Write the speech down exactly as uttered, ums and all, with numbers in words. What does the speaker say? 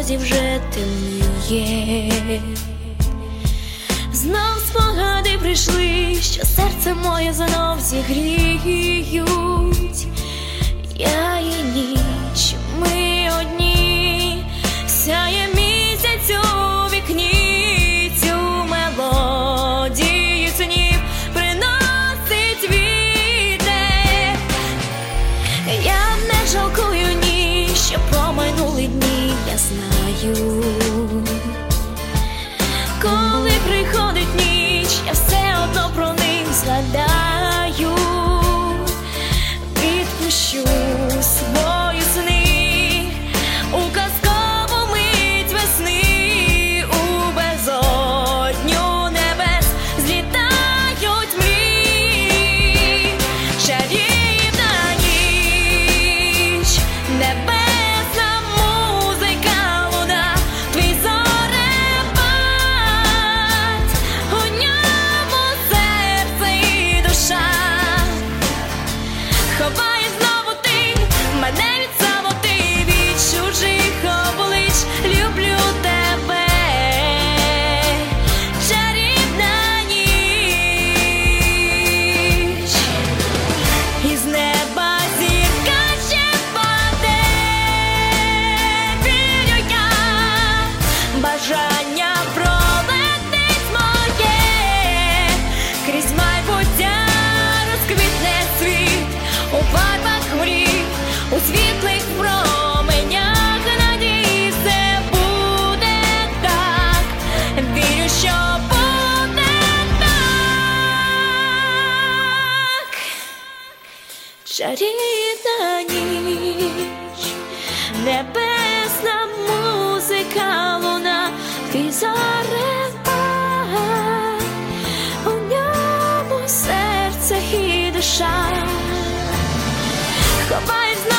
дорозі вже темніє. Знов спогади прийшли, що серце моє знов зігріють. Я і ніч, ми одні, сяє місяць у вікні, цю мелодію снів приносить вітер. Я не жалкую ні, що промайнули дні, я знаю. Коли приходить ніч, я все одно про них згадаю. Відпущу свої сни у казкову мить весни, у безодню небес злітають мрії. Чарівна ніч, небесна музика луна, твій зорепад, у ньому серце і душа. Ховай знову ти мене від самоти, від чужих облич, люблю тебе. Чарівна ніч, із неба зірка ще впаде, вірю я, бажання пролетить моє, крізь майбуття розквітне світ, у фарбах мрій, у світлих променях надії, все буде так, вірю, що буде так. Чарівна ніч, небесна музика луна, твій зорепад, у ньому серце і душа. Ховай